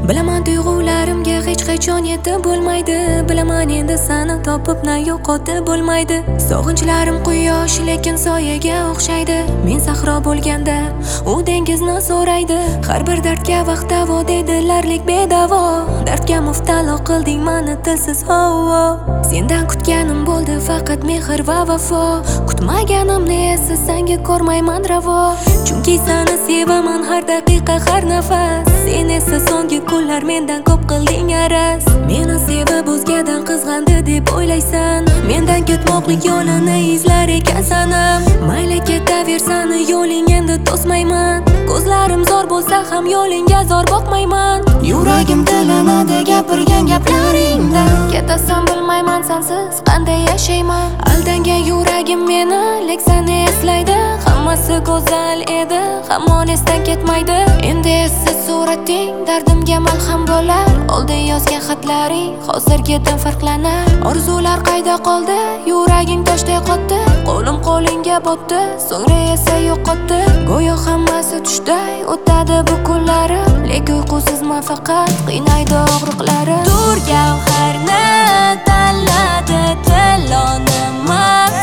Bilaman tuyg'ularimga hech qachon yetib bo'lmaydi. Bilaman endi seni topib na yo'qotib bo'lmaydi. Sog'inchlarim quyosh lekin soyaga o'xshaydi. Men sahro bo'lganda u dengizni so'raydi. Har bir dardga vaqt davo deydilarlik bedavo. Dardga muftalo qilding meni tilsiz havo. Sendan kutganim bo'ldi faqat mehr va vafo. Kutmaganimni esa senga ko'rmayman ravo. Chunki seni sevaman har daqiqa har nafas. Sen esa so'nggi kunlar mendan ko'p qilding araz. Meni sevib o'zgadan qizg'andi deb o'ylaysan. Mendan ketmoqlik yo'lini izlar ekan sanam. Mayli ketaver seni yo'ling endi to'smayman. Ko'zlarim zo'r bo'lsa ham yo'lingga zo'r boqmayman. Yuragim tilanadi gapirgan gaplaringdan. Ketasan bilmayman sensiz qanday yashayman. Aldangan yuragim meni lek seni eslaydi. Hammasi go'zal edi, hamon esdan ketmaydi. Endi esa surating dardimga malham bo'lar. Oldin yozgan xatlaring hozirgidan farqlanar. Orzular qayda qoldi? Yuraging toshday qotdi. Qo'lim qo'lingga botdi, so'ngra esa yo'qotdi. Go'yo hammasi tushday o'tadi bu kunlarim. Lek uyqusizman faqat qiynaydi og'riqlarim. Tur gavharni tanladi tilonimiz.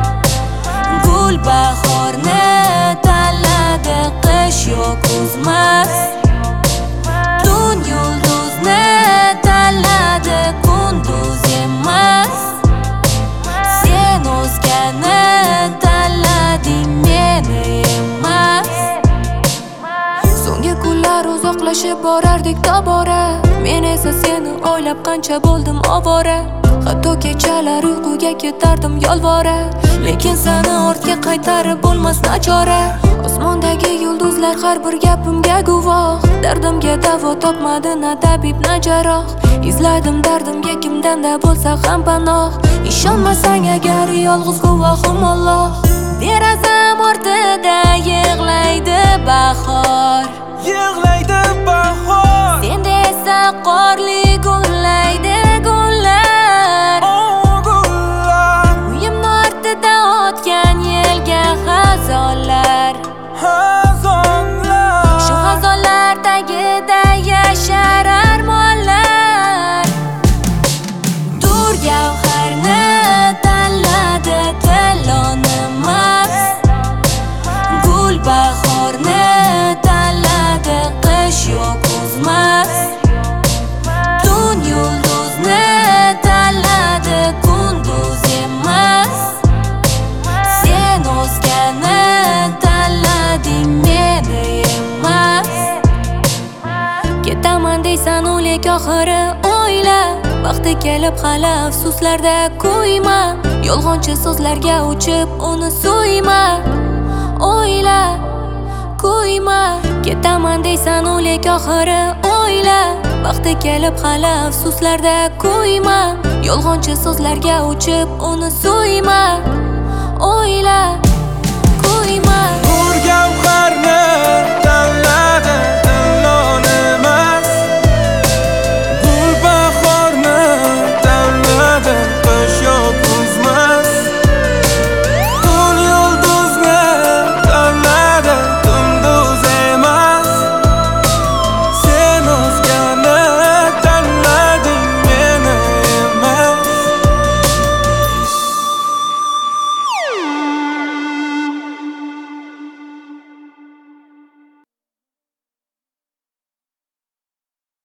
Gul bahorni tanladi qish yo'q kuzmas. Tun yulduzni tanladi kunduz emas. Sen o'zgani tanlading meni emas. So'nggi kunlar uzoqlashib borardik tobora. Men esa seni o'ylab qancha bo'ldim ovora. Hatto kechalar uyquga ketardim yolvora. Lekin seni ortga qaytarib bo'lmas nachora. Osmondagi yulduzlar har bir gapimga guvoh. Dardimga davo topmadi na tabib na jarroh. Izladim dardimga kimdanda bo'lsa ham panoh. Ishonmasang agar yolg'iz guvohim Alloh. Derazam ortida yig'laydi bahor. Yig'laydi bahor. Senda esa qorli gullaydi gullar. Gullar. Uyimni ortida o'tgan yelga xazonlar. Xazonlar. Shu xazonlar tagida yashar armonlar. Tur gavharni tanladi tilonimiz. Gul bahorni tanladi qish yo'q kuzmas. Tun yulduzni tanladi kunduz emas. Sen o'zgani tanlading meni emas. Ketaman deysan o'lik oxiri o'yla. Vaqti kelib hali afsuslarda kuyma. Yolg'onchi so'zlarga uchib uni suyma. O'yla, kuyma. Ketaman deysan o'lik oxiri o'yla. Vaqti kelib hali afsuslarda kuyma. Yolg'onchi so'zlarga uchib uni suyma. O'yla, kuyma. Tur gavharni tanladi